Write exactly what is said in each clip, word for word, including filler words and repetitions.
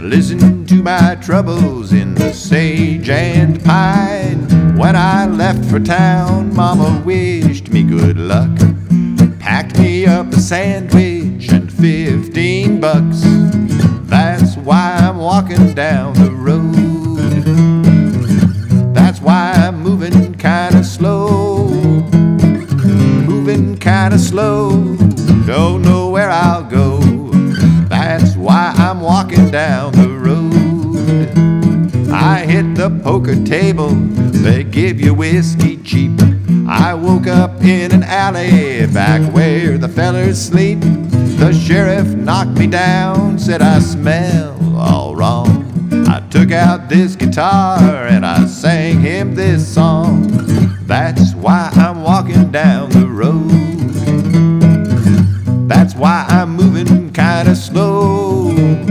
Listen to my troubles in the sage and pine. When I left for town, Mama wished me good luck. Packed me up a sandwich and fifteen bucks. That's why I'm walking down the road. That's why I'm moving kinda slow. Moving kinda slow. Don't know where I'll go. That's why I'm walking down the road. I hit the poker table, they give you whiskey cheap. I woke up in an alley back where the fellers sleep. The sheriff knocked me down, said I smell all wrong. I took out this guitar and I sang him this song. That's why I'm walking down the road. That's why I'm moving kinda slow.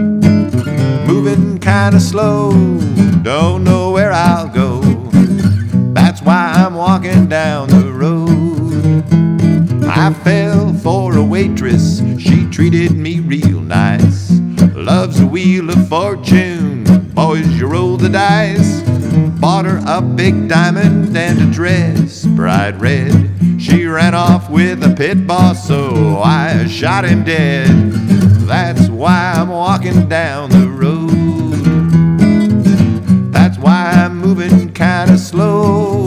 Moving kinda slow. Don't know where I'll go. That's why I'm walking down the road. I fell for a waitress, she treated me real nice. Love's a wheel of fortune, boys, you roll the dice. Bought her a big diamond and a dress bright red. She ran off with a pit boss, so I shot him dead. That's why I'm walking down the road. That's why I'm moving kinda slow.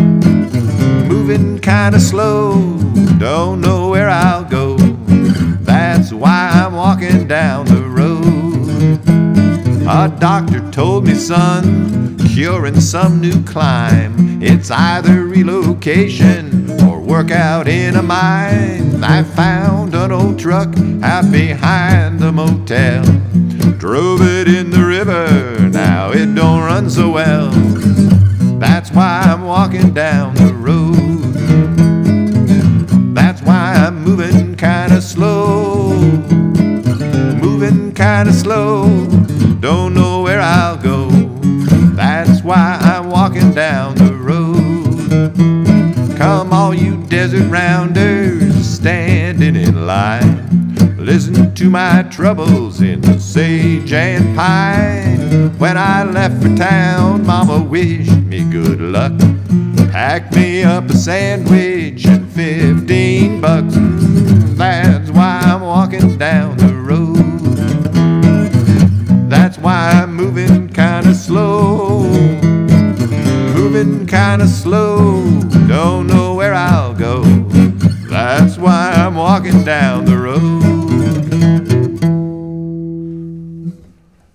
Moving kinda slow. Don't know where I'll go. That's why I'm walking down the road. A doctor told me, son, curing some new climb. It's either relocation or work out in a mine. I found an old truck out behind the motel. Drove it in the river, now it don't run so well. That's why I'm walking down the road. That's why I'm moving kinda slow. Moving kinda slow. Don't know where I'll go. That's why I'm walking down the road. Come all you desert rounders standing in line. Listen to my troubles in the sage and pine. When I left for town, Mama wished me good luck. Packed me up a sandwich and fifteen bucks. That's why I'm walking down the road. That's why I'm moving kinda slow. Moving kinda slow. Don't know where I'll go. That's why I'm walking down